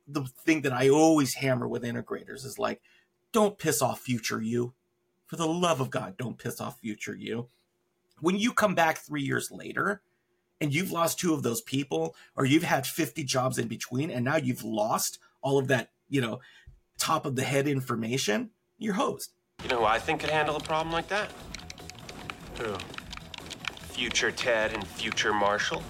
the thing that I always hammer with integrators is like, don't piss off future you. For the love of God, don't piss off future you. When you come back 3 years later and you've lost 2 of those people, or you've had 50 jobs in between, and now you've lost all of that, top of the head information, you're hosed. You know who I think could handle a problem like that? Who? Future Ted and future Marshall.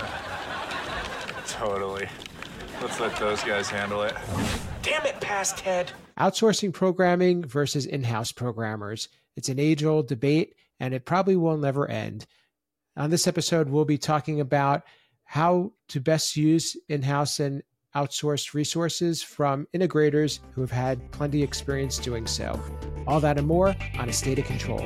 Totally. Let's let those guys handle it. Damn it, past Ted. Outsourcing programming versus in-house programmers. It's an age-old debate, and it probably will never end. On this episode, we'll be talking about how to best use in-house and outsourced resources from integrators who have had plenty of experience doing so. All that and more on A State of Control.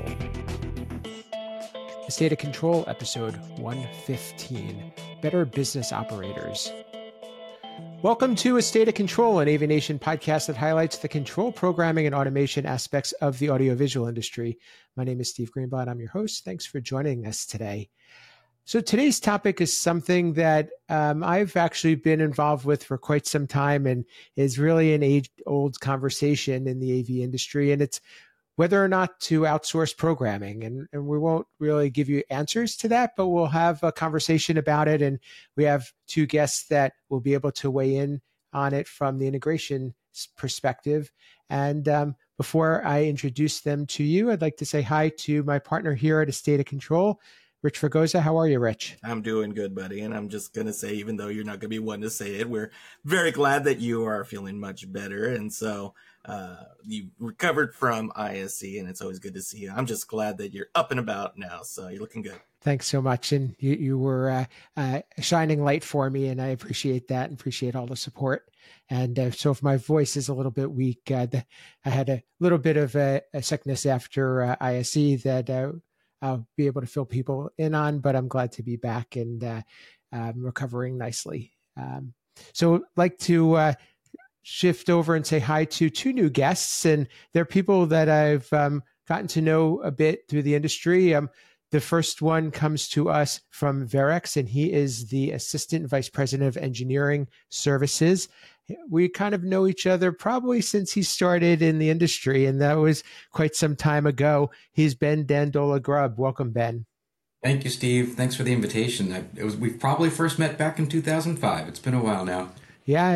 A State of Control, episode 115, Better Business Operators. Welcome to A State of Control, an Aviation podcast that highlights the control programming and automation aspects of the audiovisual industry. My name is Steve Greenblatt. I'm your host. Thanks for joining us today. So today's topic is something that I've actually been involved with for quite some time and is really an age-old conversation in the AV industry, and it's whether or not to outsource programming. And we won't really give you answers to that, but we'll have a conversation about it. And we have 2 guests that will be able to weigh in on it from the integration perspective. And before I introduce them to you, I'd like to say hi to my partner here at A State of Control, Rich Fregosa. How are you, Rich? I'm doing good, buddy. And I'm just going to say, even though you're not going to be one to say it, we're very glad that you are feeling much better. And so you recovered from ISE, and it's always good to see you. I'm just glad that you're up and about now. So you're looking good. Thanks so much. And you were a shining light for me, and I appreciate that and appreciate all the support. And so if my voice is a little bit weak, I had a little bit of a sickness after ISE that I'll be able to fill people in on, but I'm glad to be back and recovering nicely. So I'd like to shift over and say hi to 2 new guests, and they're people that I've gotten to know a bit through the industry. The first one comes to us from Verex, and he is the Assistant Vice President of Engineering Services. We kind of know each other probably since he started in the industry, and that was quite some time ago. He's Ben Dandola Grubb. Welcome, Ben. Thank you, Steve. Thanks for the invitation. We probably first met back in 2005. It's been a while now. Yeah,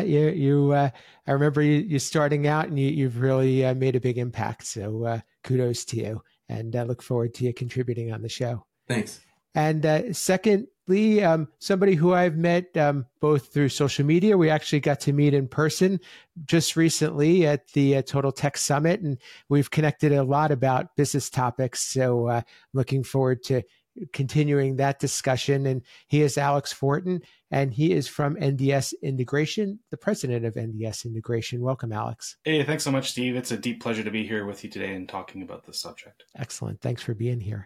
I remember you starting out, and you've really made a big impact. So kudos to you, and I look forward to you contributing on the show. Thanks. And secondly, somebody who I've met both through social media. We actually got to meet in person just recently at the Total Tech Summit, and we've connected a lot about business topics. So looking forward to continuing that discussion. And he is Alex Fortin, and he is from NDS Integration, the president of NDS Integration. Welcome, Alex. Hey, thanks so much, Steve. It's a deep pleasure to be here with you today and talking about this subject. Excellent. Thanks for being here.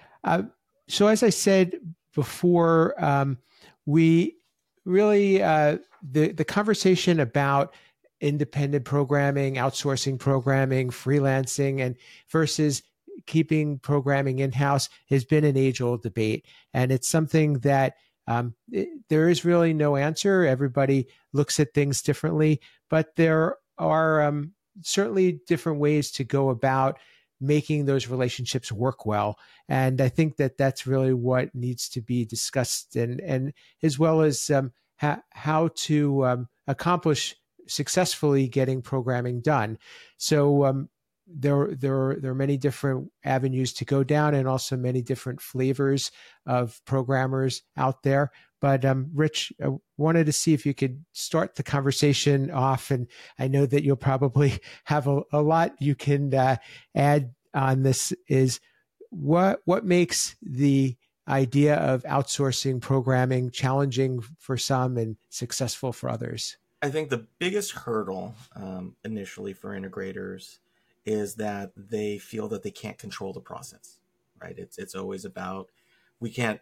So as I said before, we really, the conversation about independent programming, outsourcing programming, freelancing, and versus keeping programming in-house has been an age-old debate. And it's something that there is really no answer. Everybody looks at things differently, but there are certainly different ways to go about making those relationships work well. And I think that that's really what needs to be discussed, and as well as how to accomplish successfully getting programming done. So there are many different avenues to go down, and also many different flavors of programmers out there. But Rich, I wanted to see if you could start the conversation off, and I know that you'll probably have a lot you can add on this. Is what makes the idea of outsourcing programming challenging for some and successful for others? I think the biggest hurdle initially for integrators is that they feel that they can't control the process, right? It's always about, we can't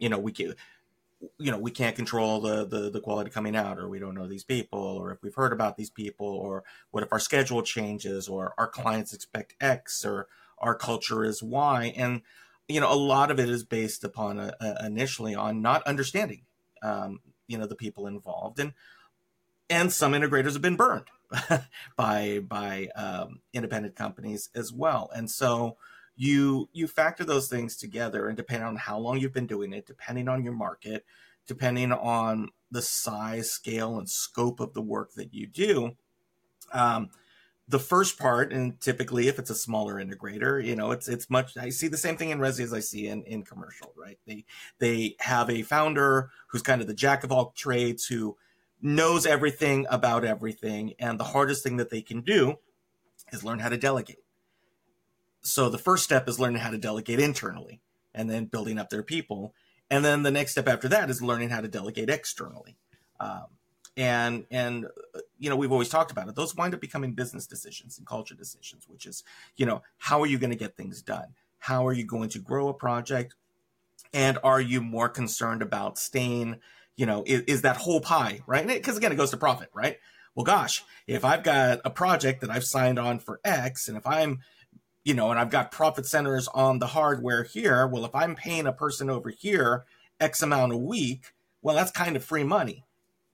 control the quality coming out, or we don't know these people, or if we've heard about these people, or what if our schedule changes, or our clients expect X, or our culture is Y. And, a lot of it is based upon initially on not understanding, the people involved. And And some integrators have been burned by independent companies as well. And so you factor those things together, and depending on how long you've been doing it, depending on your market, depending on the size, scale, and scope of the work that you do, the first part, and typically if it's a smaller integrator, it's much, I see the same thing in resi as I see in commercial, right? They have a founder who's kind of the jack of all trades, who knows everything about everything. And the hardest thing that they can do is learn how to delegate. So the first step is learning how to delegate internally and then building up their people. And then the next step after that is learning how to delegate externally. And we've always talked about it. Those wind up becoming business decisions and culture decisions, which is, how are you going to get things done? How are you going to grow a project? And are you more concerned about staying, is that whole pie, right? Because again, it goes to profit, right? Well, gosh, if I've got a project that I've signed on for X, and if I'm, and I've got profit centers on the hardware here, well, if I'm paying a person over here X amount a week, well, that's kind of free money.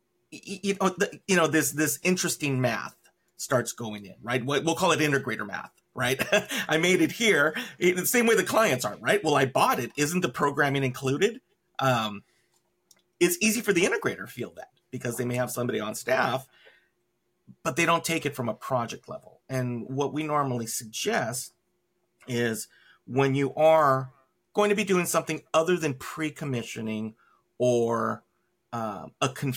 This interesting math starts going in, right? We'll call it integrator math, right? I made it here. The same way the clients are, right? Well, I bought it. Isn't the programming included? It's easy for the integrator to feel that because they may have somebody on staff, but they don't take it from a project level. And what we normally suggest is when you are going to be doing something other than pre-commissioning or a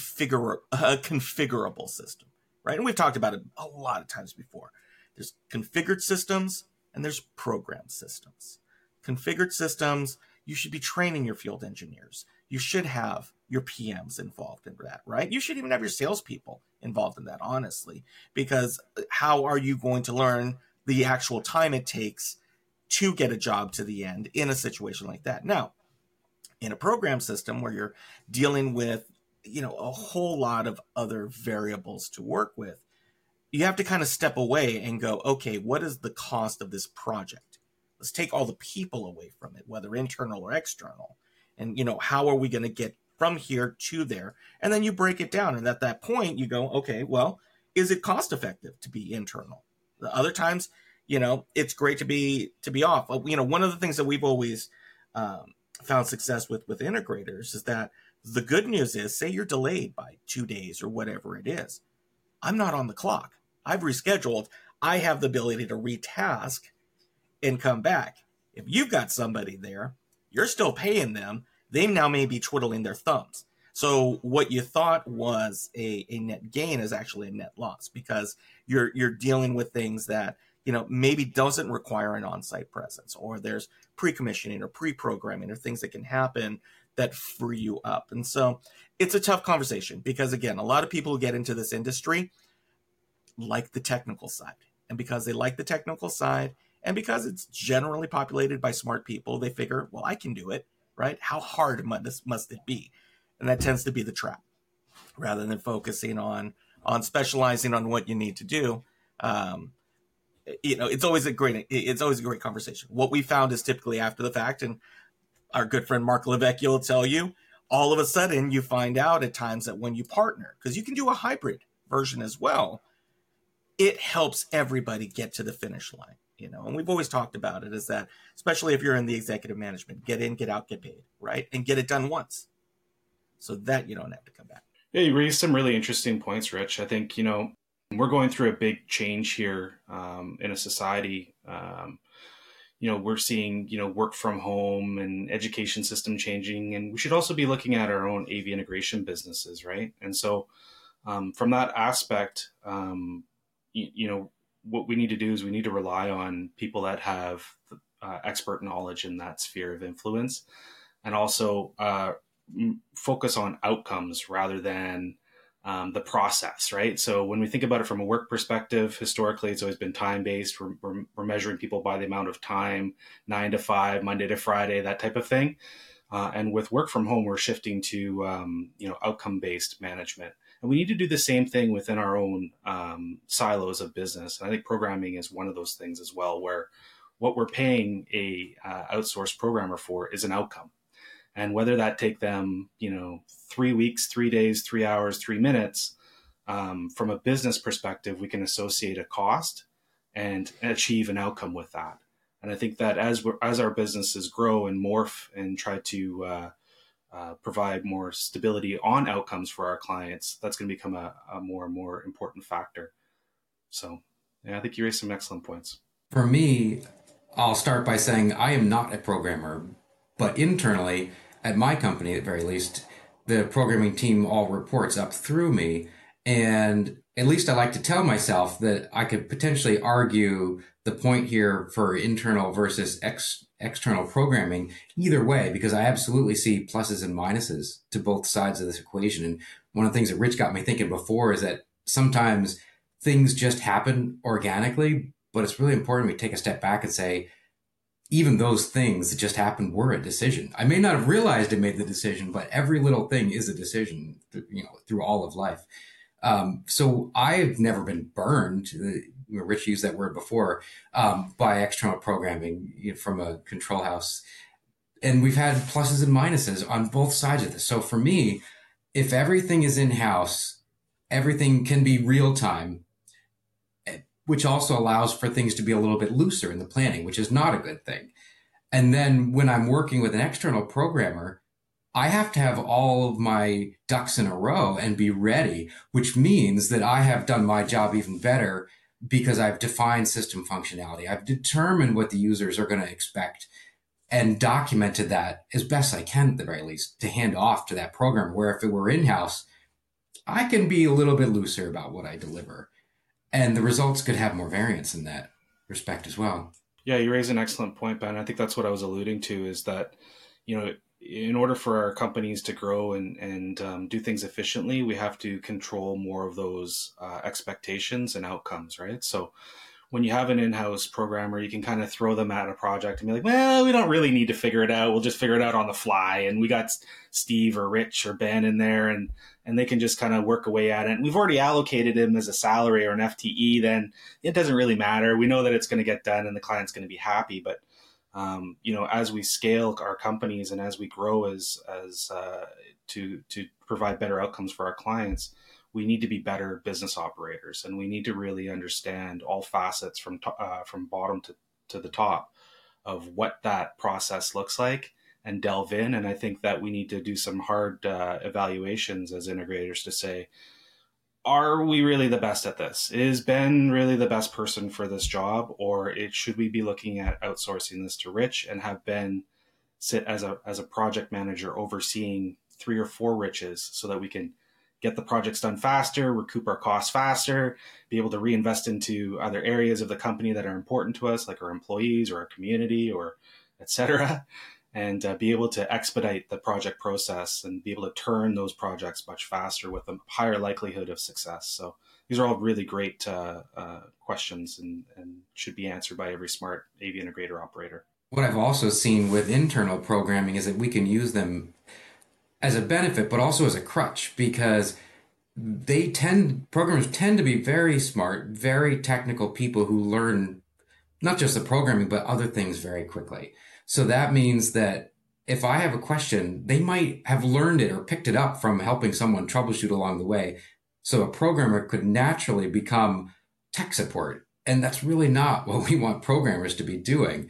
configurable system, right? And we've talked about it a lot of times before. There's configured systems and there's programmed systems. Configured systems, you should be training your field engineers. You should have your PMs involved in that, right? You should even have your salespeople involved in that, honestly, because how are you going to learn the actual time it takes to get a job to the end in a situation like that? Now, in a program system where you're dealing with, a whole lot of other variables to work with, you have to kind of step away and go, okay, what is the cost of this project? Let's take all the people away from it, whether internal or external. And, how are we going to get from here to there? And then you break it down. And at that point you go, okay, well, is it cost effective to be internal? The other times, it's great to be off. One of the things that we've always found success with integrators is that the good news is, say you're delayed by 2 days or whatever it is, I'm not on the clock. I've rescheduled. I have the ability to retask and come back. If you've got somebody there, you're still paying them. They now may be twiddling their thumbs. So what you thought was a net gain is actually a net loss, because you're dealing with things that, maybe doesn't require an on-site presence, or there's pre-commissioning or pre-programming or things that can happen that free you up. And so it's a tough conversation because, again, a lot of people who get into this industry like the technical side. And because they like the technical side, and because it's generally populated by smart people, they figure, well, I can do it, right? How hard must it be? And that tends to be the trap, rather than focusing on specializing on what you need to do. It's always a great conversation. What we found is typically after the fact, and our good friend Mark Levesque will tell you, all of a sudden you find out at times that when you partner, because you can do a hybrid version as well, it helps everybody get to the finish line. And we've always talked about it, is that, especially if you're in the executive management, get in, get out, get paid, right? And get it done once so that you don't have to come back. Yeah, you raised some really interesting points, Rich. I think, we're going through a big change here in a society. We're seeing, work from home and education system changing, and we should also be looking at our own AV integration businesses, right? And so from that aspect, what we need to do is we need to rely on people that have expert knowledge in that sphere of influence, and also focus on outcomes rather than the process, right? So when we think about it from a work perspective, historically, it's always been time-based. We're measuring people by the amount of time, 9 to 5, Monday to Friday, that type of thing. And with work from home, we're shifting to, outcome-based management. And we need to do the same thing within our own silos of business. And I think programming is one of those things as well, where what we're paying a outsourced programmer for is an outcome. And whether that take them, 3 weeks, 3 days, 3 hours, 3 minutes, from a business perspective, we can associate a cost and achieve an outcome with that. And I think that as our businesses grow and morph and try to provide more stability on outcomes for our clients, that's going to become a more and more important factor. So, yeah, I think you raised some excellent points. For me, I'll start by saying I am not a programmer, but internally at my company, at very least, the programming team all reports up through me. And at least I like to tell myself that I could potentially argue the point here for internal versus external programming either way, because I absolutely see pluses and minuses to both sides of this equation. And one of the things that Rich got me thinking before is that sometimes things just happen organically, but it's really important we take a step back and say, even those things that just happened were a decision. I may not have realized I made the decision, but every little thing is a decision, through all of life. So I've never been burned. Rich used that word before, by external programming from a control house. And we've had pluses and minuses on both sides of this. So for me, if everything is in-house, everything can be real time, which also allows for things to be a little bit looser in the planning, which is not a good thing. And then when I'm working with an external programmer, I have to have all of my ducks in a row and be ready, which means that I have done my job even better because I've defined system functionality. I've determined what the users are going to expect and documented that as best I can, at the very least, to hand off to that programmer, where if it were in-house, I can be a little bit looser about what I deliver. And the results could have more variance in that respect as well. Yeah, you raise an excellent point, Ben. I think that's what I was alluding to, is that, in order for our companies to grow and do things efficiently, we have to control more of those expectations and outcomes, right? So when you have an in-house programmer, you can kind of throw them at a project and be like, well, we don't really need to figure it out. We'll just figure it out on the fly. And we got Steve or Rich or Ben in there, and they can just kind of work away at it. And we've already allocated him as a salary or an FTE, then it doesn't really matter. We know that it's going to get done and the client's going to be happy. But, as we scale our companies and as we grow to provide better outcomes for our clients, we need to be better business operators, and we need to really understand all facets from bottom to the top of what that process looks like and delve in. And I think that we need to do some hard evaluations as integrators to say, are we really the best at this? Is Ben really the best person for this job? Or should we be looking at outsourcing this to Rich and have Ben sit as a project manager overseeing 3 or 4 Riches, so that we can get the projects done faster, recoup our costs faster, be able to reinvest into other areas of the company that are important to us, like our employees or our community, or et cetera, and be able to expedite the project process and be able to turn those projects much faster with a higher likelihood of success. So these are all really great questions and should be answered by every smart AV integrator operator. What I've also seen with internal programming is that we can use them as a benefit, but also as a crutch, because programmers tend to be very smart, very technical people who learn not just the programming, but other things very quickly. So that means that if I have a question, they might have learned it or picked it up from helping someone troubleshoot along the way. So a programmer could naturally become tech support. And that's really not what we want programmers to be doing.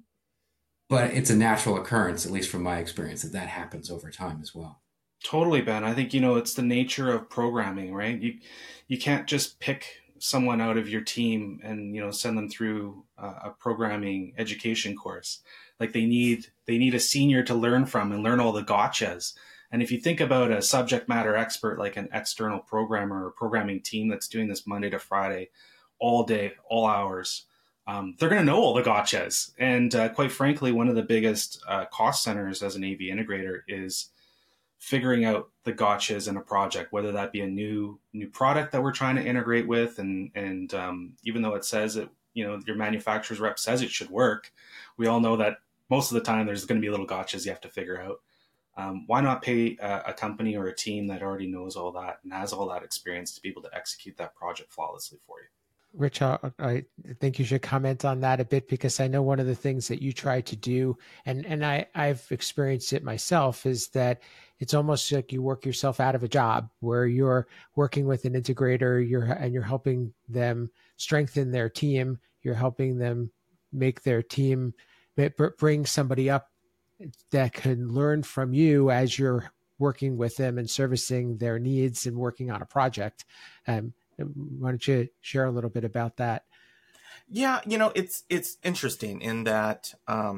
But it's a natural occurrence, at least from my experience, that happens over time as well. Totally, Ben. I think, it's the nature of programming, right? You can't just pick someone out of your team and, send them through a programming education course. Like they need a senior to learn from and learn all the gotchas. And if you think about a subject matter expert, like an external programmer or programming team that's doing this Monday to Friday, all day, all hours, they're going to know all the gotchas. And quite frankly, one of the biggest cost centers as an AV integrator is figuring out the gotchas in a project, whether that be a new product that we're trying to integrate with. And even though it says that, your manufacturer's rep says it should work, we all know that most of the time there's going to be little gotchas you have to figure out. Why not pay a company or a team that already knows all that and has all that experience to be able to execute that project flawlessly for you? Rich, I think you should comment on that a bit, because I know one of the things that you try to do, and I've experienced it myself, is that it's almost like you work yourself out of a job where you're working with an integrator, you're helping them strengthen their team, you're helping them make their team, bring somebody up that can learn from you as you're working with them and servicing their needs and working on a project. Why don't you share a little bit about that? Yeah, it's interesting in that,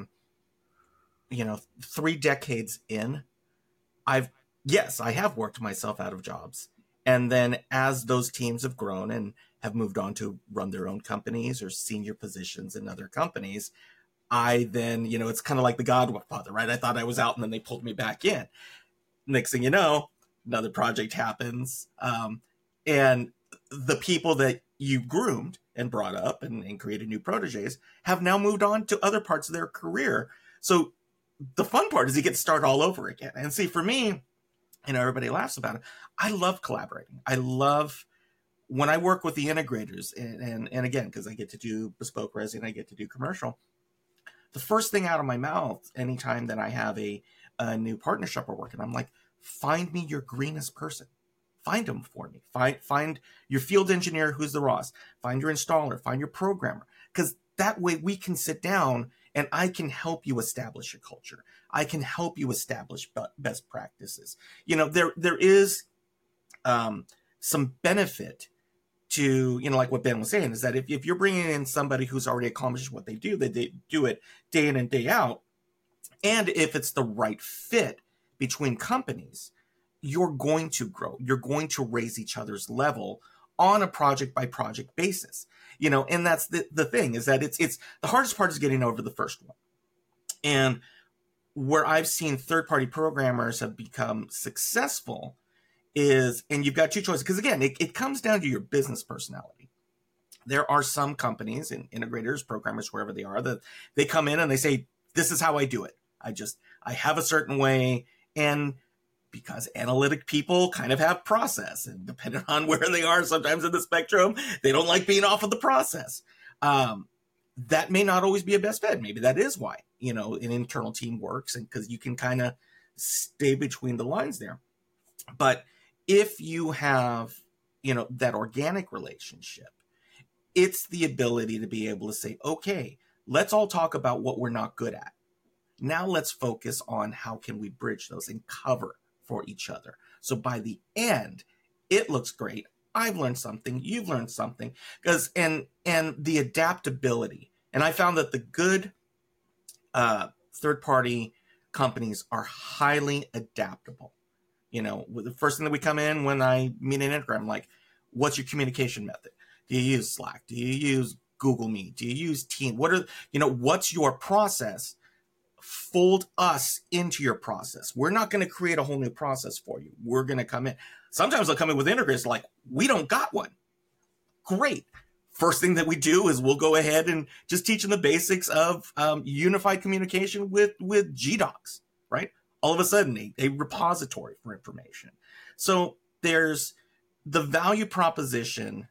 3 decades in, I have worked myself out of jobs. And then as those teams have grown and have moved on to run their own companies or senior positions in other companies, I then, it's kind of like the Godfather, right? I thought I was out and then they pulled me back in. Next thing you know, another project happens. And the people that you groomed and brought up and created new proteges have now moved on to other parts of their career. So the fun part is you get to start all over again. And see, for me, everybody laughs about it, I love collaborating. I love when I work with the integrators, and again, because I get to do bespoke resi and I get to do commercial, the first thing out of my mouth anytime that I have a new partnership we're working, I'm like, find me your greenest person. Find them for me. Find your field engineer who's the Ross. Find your installer. Find your programmer. Because that way we can sit down and I can help you establish a culture. I can help you establish best practices. There is some benefit to, like what Ben was saying, is that if you're bringing in somebody who's already accomplished what they do it day in and day out, and if it's the right fit between companies, you're going to grow. You're going to raise each other's level on a project by project basis. And that's the thing, is that it's the hardest part is getting over the first one. And where I've seen third-party programmers have become successful is, and you've got two choices, because again, it comes down to your business personality. There are some companies and integrators, programmers, wherever they are, that they come in and they say, this is how I do it. I have a certain way. And because analytic people kind of have process, and depending on where they are sometimes in the spectrum, they don't like being off of the process. That may not always be a best fit. Maybe that is why, an internal team works, and because you can kind of stay between the lines there. But if you have, that organic relationship, it's the ability to be able to say, okay, let's all talk about what we're not good at. Now let's focus on how can we bridge those and cover for each other. So by the end, it looks great. I've learned something. You've learned something. And the adaptability. And I found that the good third-party companies are highly adaptable. The first thing that we come in when I meet an integrator, I'm like, what's your communication method? Do you use Slack? Do you use Google Meet? Do you use Team? What's your process? Fold us into your process. We're not going to create a whole new process for you. We're going to come in. Sometimes they'll come in with integrators like, we don't got one. Great. First thing that we do is we'll go ahead and just teach them the basics of unified communication with GDocs, right? All of a sudden, a repository for information. So there's the value proposition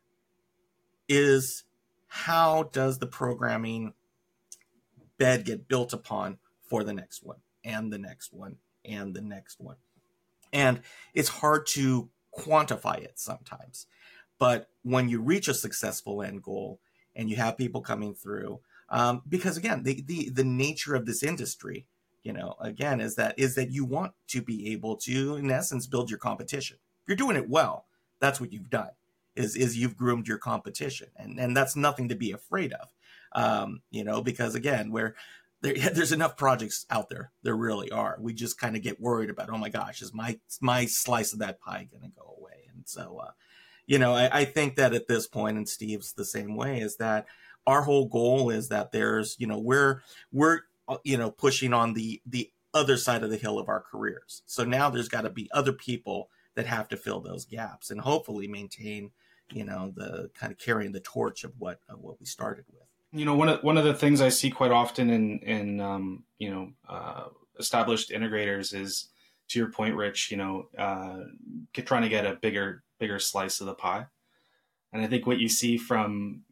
is, how does the programming bed get built upon for the next one and the next one and the next one? And it's hard to quantify it sometimes. But when you reach a successful end goal and you have people coming through, because again, the nature of this industry, again, is that you want to be able to, in essence, build your competition. If you're doing it well, that's what you've done, is you've groomed your competition. And that's nothing to be afraid of, because again, there's enough projects out there. There really are. We just kind of get worried about, oh my gosh, is my slice of that pie going to go away? And so, I think that at this point, and Steve's the same way, is that our whole goal is that there's, we're pushing on the other side of the hill of our careers. So now there's got to be other people that have to fill those gaps and hopefully maintain, the kind of carrying the torch of what we started with. One of the things I see quite often in established integrators is, to your point, Rich, trying to get a bigger slice of the pie. And I think what you see from,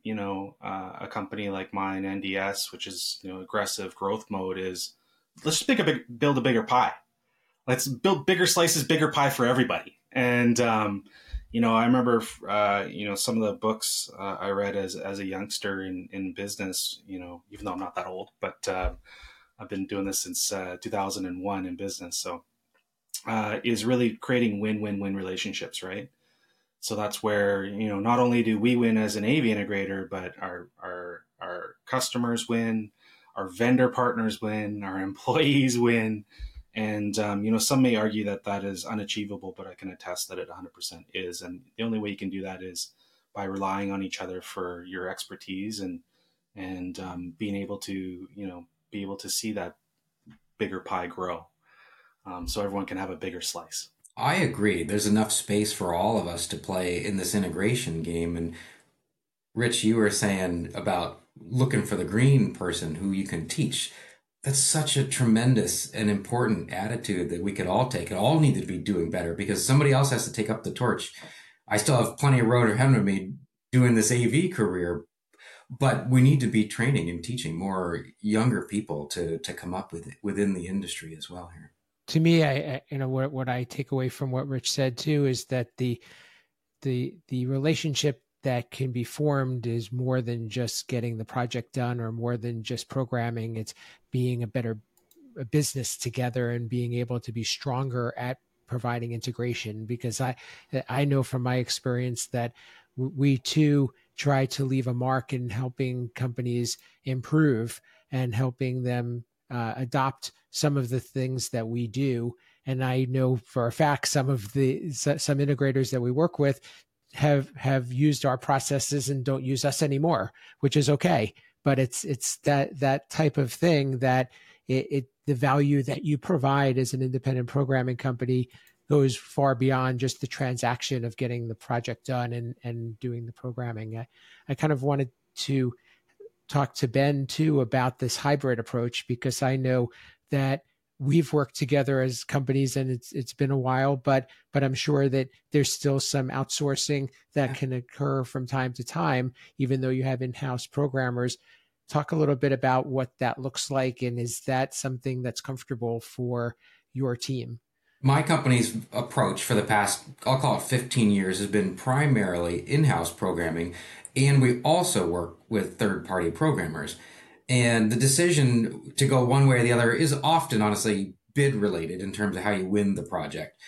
a company like mine, NDS, which is, aggressive growth mode, is let's just build a bigger pie. Let's build bigger slices, bigger pie for everybody. And, I remember, some of the books I read as a youngster in business, even though I'm not that old, but I've been doing this since 2001 in business. So is really creating win-win-win relationships, right? So that's where, not only do we win as an AV integrator, but our customers win, our vendor partners win, our employees win. And, some may argue that that is unachievable, but I can attest that it 100% is. And the only way you can do that is by relying on each other for your expertise and being able to, be able to see that bigger pie grow. So everyone can have a bigger slice. I agree. There's enough space for all of us to play in this integration game. And Rich, you were saying about looking for the green person who you can teach. That's such a tremendous and important attitude that we could all take. It all need to be doing better because somebody else has to take up the torch. I still have plenty of road ahead of me doing this AV career, but we need to be training and teaching more younger people to come up with it within the industry as well here. To me, what I take away from what Rich said too is that the relationship that can be formed is more than just getting the project done or more than just programming. It's being a business together and being able to be stronger at providing integration. Because I know from my experience that we too try to leave a mark in helping companies improve and helping them adopt some of the things that we do. And I know for a fact some integrators that we work with have used our processes and don't use us anymore, which is okay. But it's that type of thing that the value that you provide as an independent programming company goes far beyond just the transaction of getting the project done and doing the programming. I kind of wanted to talk to Ben too about this hybrid approach, because I know that we've worked together as companies and it's been a while, but I'm sure that there's still some outsourcing that can occur from time to time, even though you have in-house programmers. Talk a little bit about what that looks like, and is that something that's comfortable for your team? My company's approach for the past, I'll call it 15 years, has been primarily in-house programming, and we also work with third-party programmers. And the decision to go one way or the other is often, honestly, bid related in terms of how you win the project.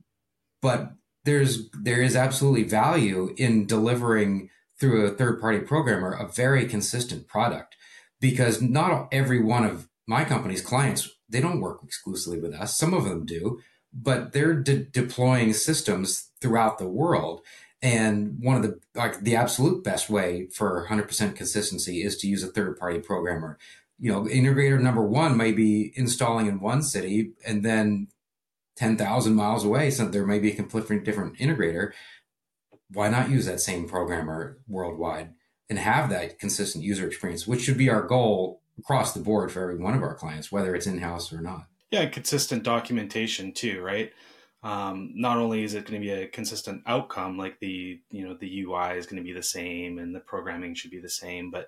But there is absolutely value in delivering through a third-party programmer a very consistent product, because not every one of my company's clients, they don't work exclusively with us. Some of them do, but they're deploying systems throughout the world. And one of the absolute best way for 100% consistency is to use a third-party programmer. Integrator number one may be installing in one city and then 10,000 miles away, so there may be a completely different integrator. Why not use that same programmer worldwide and have that consistent user experience, which should be our goal across the board for every one of our clients, whether it's in-house or not. Yeah, consistent documentation too, right? Not only is it going to be a consistent outcome, like the UI is going to be the same and the programming should be the same, but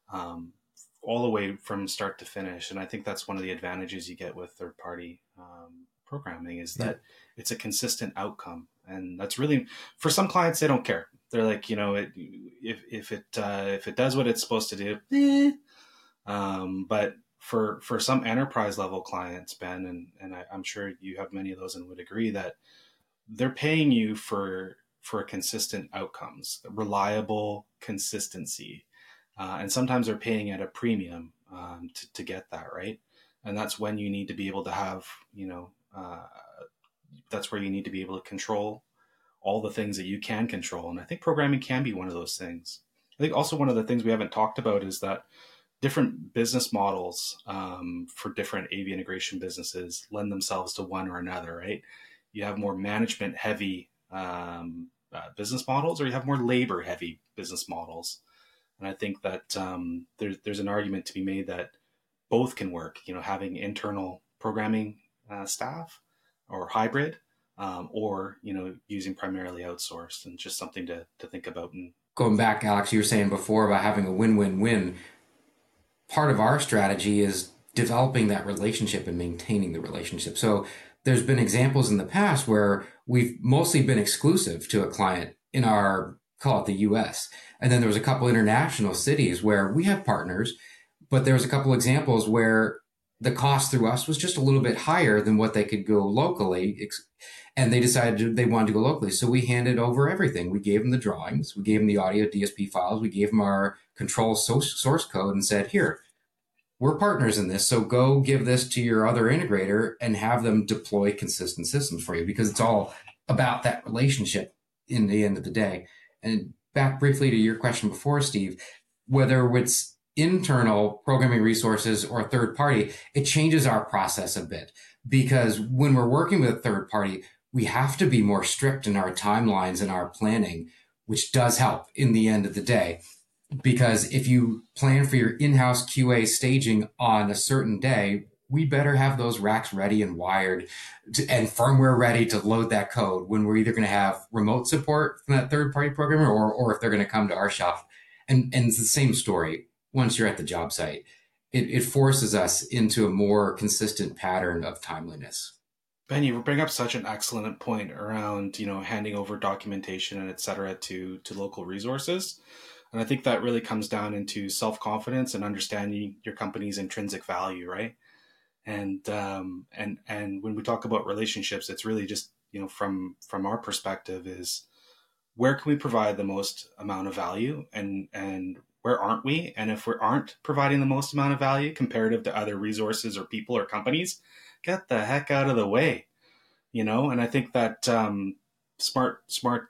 all the way from start to finish. And I think that's one of the advantages you get with third-party programming is that it's a consistent outcome. And that's really, for some clients, they don't care. They're like, if it does what it's supposed to do, but for some enterprise level clients, Ben, and I'm sure you have many of those and would agree that they're paying you for consistent outcomes, reliable consistency. And sometimes they're paying at a premium to get that, right? And that's when you need to be able to have, that's where you need to be able to control all the things that you can control. And I think programming can be one of those things. I think also one of the things we haven't talked about is that different business models for different AV integration businesses lend themselves to one or another, right? You have more management heavy business models, or you have more labor heavy business models. And I think that there's an argument to be made that both can work, having internal programming staff or hybrid, or, using primarily outsourced, and just something to think about. And going back, Alex, you were saying before about having a win-win-win. Part of our strategy is developing that relationship and maintaining the relationship. So there's been examples in the past where we've mostly been exclusive to a client in our, call it the US. And then there was a couple international cities where we have partners, but there was a couple examples where the cost through us was just a little bit higher than what they could go locally. And they decided they wanted to go locally. So we handed over everything. We gave them the drawings. We gave them the audio DSP files. We gave them our control source code and said, here, we're partners in this. So go give this to your other integrator and have them deploy consistent systems for you, because it's all about that relationship in the end of the day. And back briefly to your question before, Steve, whether it's internal programming resources or third party, it changes our process a bit, because when we're working with a third party, we have to be more strict in our timelines and our planning, which does help in the end of the day. Because if you plan for your in-house QA staging on a certain day, we better have those racks ready and wired and firmware ready to load that code when we're either going to have remote support from that third-party programmer or if they're going to come to our shop. And it's the same story once you're at the job site. It forces us into a more consistent pattern of timeliness. Ben, you bring up such an excellent point around, handing over documentation and et cetera to local resources. And I think that really comes down into self-confidence and understanding your company's intrinsic value, right? And when we talk about relationships, it's really just, from our perspective is where can we provide the most amount of value and where aren't we? And if we aren't providing the most amount of value comparative to other resources or people or companies, get the heck out of the way, And I think that smart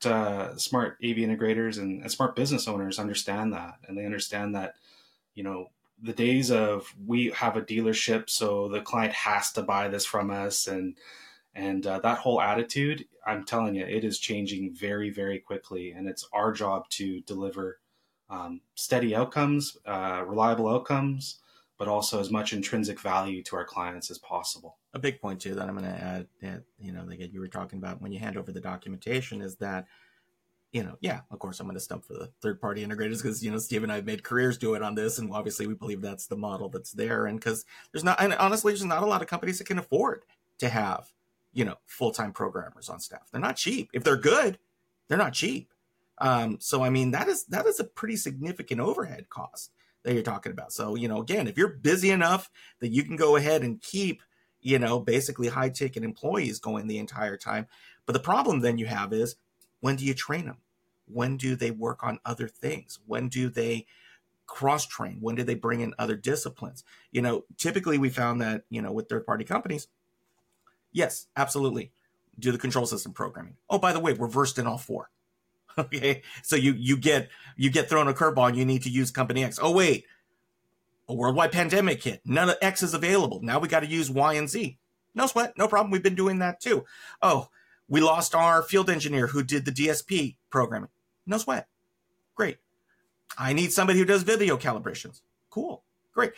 AV integrators and smart business owners understand that, and they understand that, the days of we have a dealership, so the client has to buy this from us, and that whole attitude, I'm telling you, it is changing very, very quickly, and it's our job to deliver steady outcomes, reliable outcomes, but also as much intrinsic value to our clients as possible. A big point too that I'm going to add that, that you were talking about when you hand over the documentation is that, of course I'm going to stump for the third party integrators because, Steve and I have made careers do it on this. And obviously we believe that's the model that's there. And because there's not a lot of companies that can afford to have, full-time programmers on staff. They're not cheap. If they're good, they're not cheap. So, that is a pretty significant overhead cost that you're talking about. So, again, if you're busy enough that you can go ahead and keep, basically high ticket employees going the entire time. But the problem then you have is, when do you train them? When do they work on other things? When do they cross train? When do they bring in other disciplines? Typically we found that, with third party companies, yes, absolutely, do the control system programming. Oh, by the way, we're versed in all four. Okay, so you get thrown a curveball and you need to use company X. Oh wait, a worldwide pandemic hit. None of X is available. Now we got to use Y and Z. No sweat, no problem. We've been doing that too. Oh, we lost our field engineer who did the DSP programming. No sweat. Great. I need somebody who does video calibrations. Cool. Great.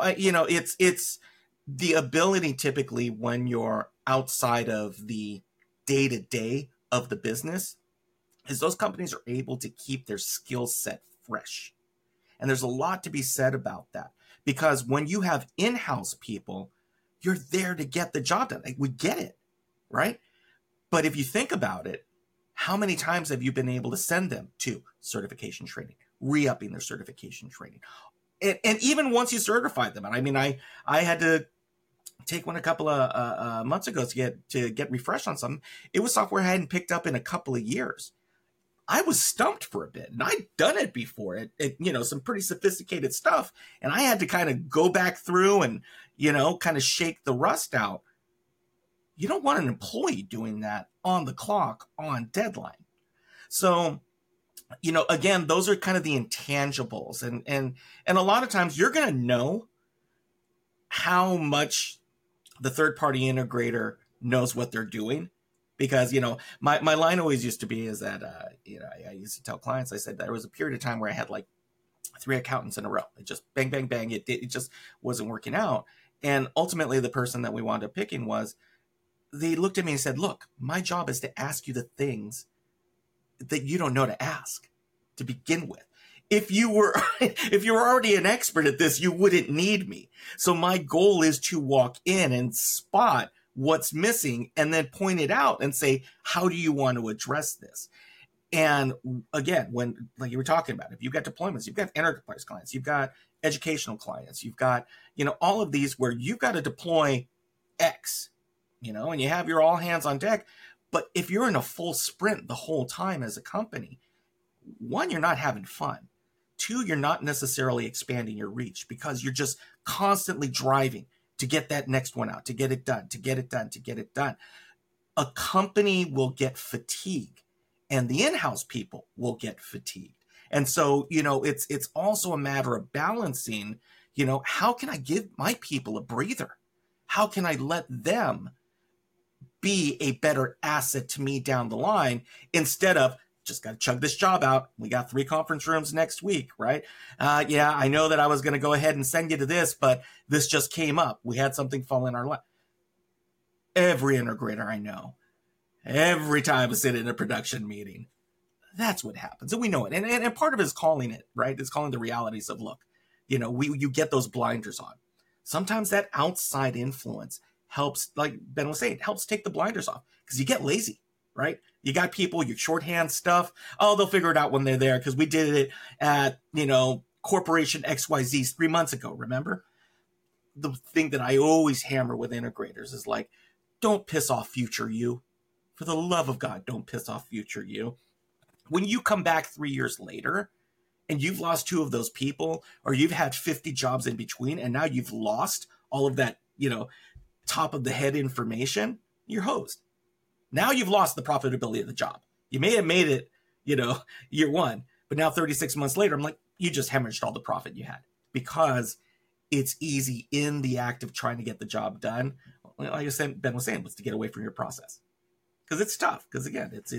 It's the ability typically when you're outside of the day-to-day of the business is those companies are able to keep their skill set fresh. And there's a lot to be said about that, because when you have in-house people, you're there to get the job done. We get it, right? But if you think about it, how many times have you been able to send them to certification training, re-upping their certification training? And even once you certify them, and I had to take one a couple of months ago to get refreshed on something. It was software I hadn't picked up in a couple of years. I was stumped for a bit, and I'd done it before, some pretty sophisticated stuff. And I had to kind of go back through and, kind of shake the rust out. You don't want an employee doing that on the clock, on deadline. So, again, those are kind of the intangibles. And a lot of times you're going to know how much the third-party integrator knows what they're doing. Because, my line always used to be is that, I used to tell clients, I said there was a period of time where I had like 3 accountants in a row. It just bang, bang, bang. It just wasn't working out. And ultimately the person that we wound up picking they looked at me and said, look, my job is to ask you the things that you don't know to ask. to begin with. If you were if you were already an expert at this, you wouldn't need me. So my goal is to walk in and spot what's missing and then point it out and say, how do you want to address this? And again, when, like you were talking about, if you've got deployments, you've got enterprise clients, you've got educational clients, you've got, all of these where you've got to deploy X, and you have your all hands on deck. But if you're in a full sprint the whole time as a company, one, you're not having fun. Two, you're not necessarily expanding your reach because you're just constantly driving to get that next one out, to get it done, to get it done, to get it done. A company will get fatigued and the in-house people will get fatigued. And so, it's also a matter of balancing, how can I give my people a breather? How can I let them be a better asset to me down the line instead of just got to chug this job out. We got 3 conference rooms next week, right? Yeah, I know that I was going to go ahead and send you to this, but this just came up. We had something fall in our lap. Every integrator I know, every time I sit in a production meeting, that's what happens. And we know it. And part of it is calling it, right? It's calling the realities of, look, you get those blinders on. Sometimes that outside influence helps, like Ben was saying, helps take the blinders off because you get lazy, right? You got people, your shorthand stuff. Oh, they'll figure it out when they're there because we did it at, Corporation XYZ 3 months ago, remember? The thing that I always hammer with integrators is like, don't piss off future you. For the love of God, don't piss off future you. When you come back 3 years later and you've lost 2 of those people, or you've had 50 jobs in between, and now you've lost all of that, top of the head information, you're hosed. Now you've lost the profitability of the job. You may have made it, year 1, but now 36 months later, I'm like, you just hemorrhaged all the profit you had because it's easy in the act of trying to get the job done. Like I said, Ben was saying, was to get away from your process because it's tough. Because again, it's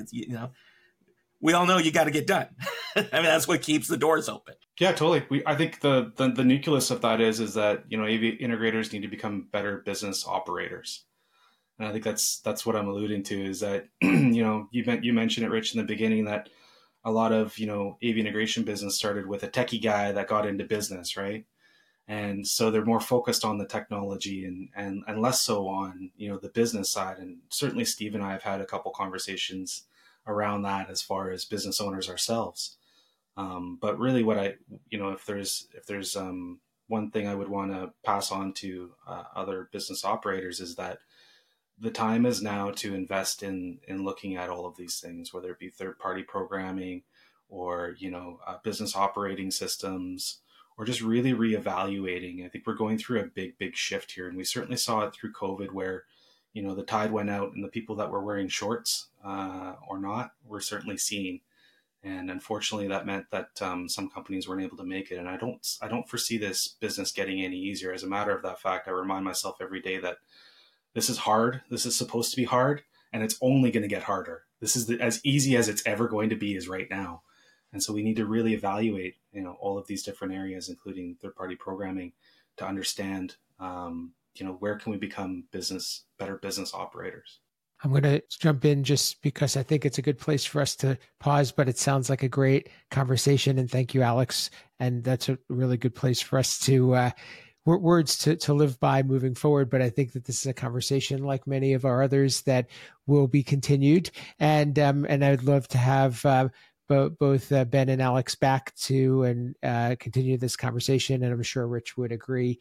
we all know you got to get done. I mean, that's what keeps the doors open. Yeah, totally. I think the nucleus of that is that AV integrators need to become better business operators. And I think that's what I'm alluding to is that, you mentioned it, Rich, in the beginning that a lot of, AV integration business started with a techie guy that got into business, right? And so they're more focused on the technology and less so on, the business side. And certainly Steve and I have had a couple conversations around that as far as business owners ourselves. But really if there's one thing I would want to pass on to other business operators is that the time is now to invest in looking at all of these things, whether it be third-party programming or, business operating systems, or just really reevaluating. I think we're going through a big shift here. And we certainly saw it through COVID where, the tide went out and the people that were wearing shorts or not, were certainly seen. And unfortunately, that meant that some companies weren't able to make it. And I don't foresee this business getting any easier. As a matter of that fact, I remind myself every day that this is hard. This is supposed to be hard, and it's only going to get harder. This is as easy as it's ever going to be is right now. And so we need to really evaluate, all of these different areas, including third-party programming, to understand, where can we become better business operators. I'm going to jump in just because I think it's a good place for us to pause, but it sounds like a great conversation. And thank you, Alex. And that's a really good place for us to words to live by moving forward. But I think that this is a conversation like many of our others that will be continued. And I'd love to have both Ben and Alex back to and continue this conversation. And I'm sure Rich would agree.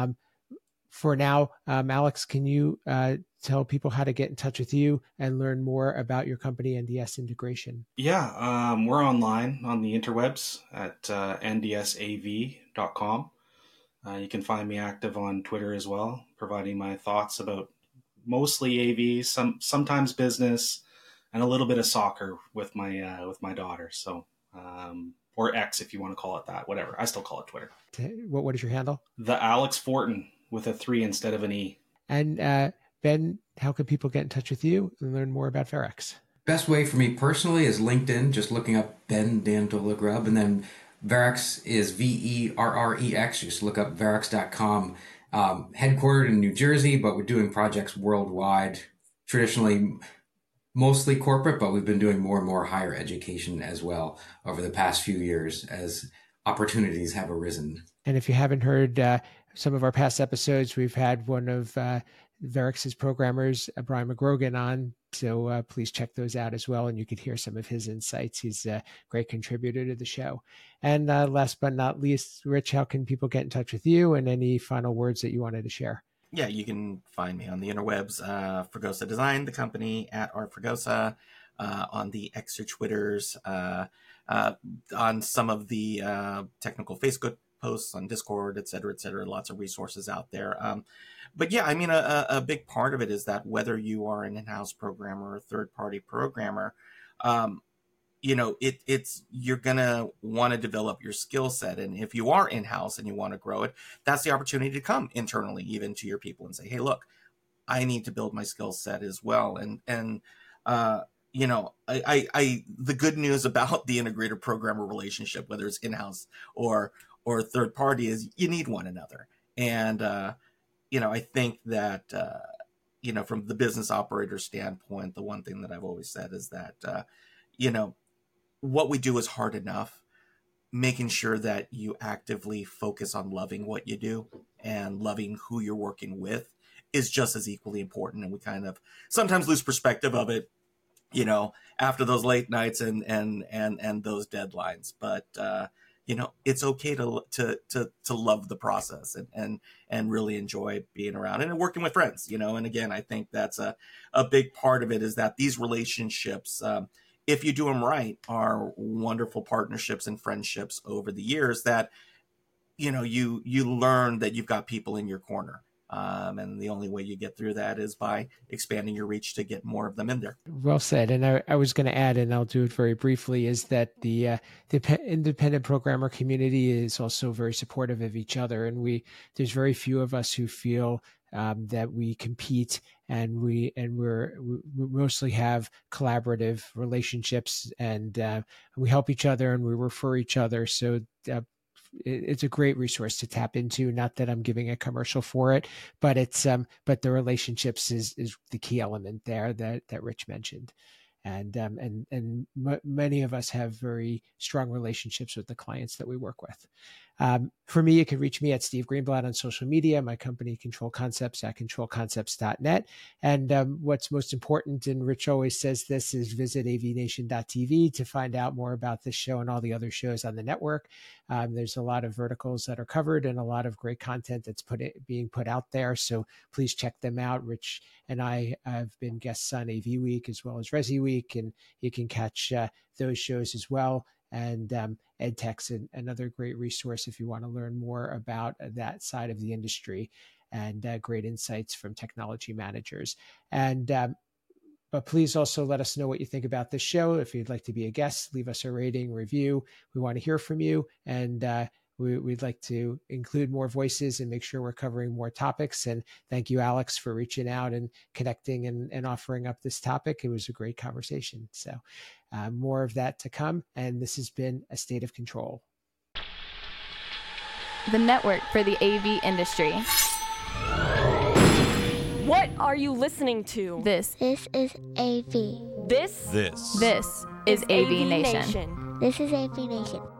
For now, Alex, can you tell people how to get in touch with you and learn more about your company, NDS Integration? Yeah, we're online on the interwebs at ndsav.com. You can find me active on Twitter as well, providing my thoughts about mostly AV, sometimes business, and a little bit of soccer with my daughter. So, or X if you want to call it that, whatever. I still call it Twitter. What is your handle? The Alex Fortin with a 3 instead of an E. And Ben, how can people get in touch with you and learn more about Verrex? Best way for me personally is LinkedIn, just looking up Ben Dandola Grubb, and then Verrex is Verrex. Just look up Verrex.com. Headquartered in New Jersey, but we're doing projects worldwide. Traditionally, mostly corporate, but we've been doing more and more higher education as well over the past few years as opportunities have arisen. And if you haven't heard some of our past episodes, we've had one of Verex's programmers, Brian McGrogan, on. So please check those out as well. And you could hear some of his insights. He's a great contributor to the show. And last but not least, Rich, how can people get in touch with you, and any final words that you wanted to share? Yeah, you can find me on the interwebs, Fregosa Design, the company, at Art Fregosa, on the Xer Twitters, on some of the technical Facebook posts on Discord, et cetera, lots of resources out there. But yeah, I mean, a big part of it is that whether you are an in-house programmer or a third-party programmer, you know, you're going to want to develop your skill set. And if you are in-house and you want to grow it, that's the opportunity to come internally, even to your people, and say, hey, look, I need to build my skill set as well. And you know, the good news about the integrator programmer relationship, whether it's in-house or third party, is you need one another. And, you know, I think that, you know, from the business operator standpoint, the one thing that I've always said is that, you know, what we do is hard enough. Making sure that you actively focus on loving what you do and loving who you're working with is just as equally important. And we kind of sometimes lose perspective of it, you know, after those late nights and those deadlines. But, you know, it's okay to love the process and really enjoy being around and working with friends, you know. And again, I think that's a big part of it, is that these relationships, if you do them right, are wonderful partnerships and friendships over the years that, you know, you learn that you've got people in your corner. And the only way you get through that is by expanding your reach to get more of them in there. Well said. And I was going to add, and I'll do it very briefly, is that the independent programmer community is also very supportive of each other. And there's very few of us who feel that we compete, and we mostly have collaborative relationships, and we help each other and we refer each other. So it's a great resource to tap into. Not that I'm giving a commercial for it, but but the relationships is the key element there that Rich mentioned. And many of us have very strong relationships with the clients that we work with. For me, you can reach me at Steve Greenblatt on social media, my company Control Concepts at controlconcepts.net. And what's most important, and Rich always says this, is visit avnation.tv to find out more about this show and all the other shows on the network. There's a lot of verticals that are covered and a lot of great content that's being put out there. So please check them out. Rich and I have been guests on AV Week as well as Resi Week, and you can catch those shows as well. And EdTech's another great resource if you want to learn more about that side of the industry, and great insights from technology managers. And but please also let us know what you think about this show. If you'd like to be a guest, leave us a rating, review. We want to hear from you, and we'd like to include more voices and make sure we're covering more topics. And thank you, Alex, for reaching out and connecting and offering up this topic. It was a great conversation. So more of that to come. And this has been A State of Control, the network for the AV industry. What are you listening to? This is AV. This is AV Nation. This is AV Nation.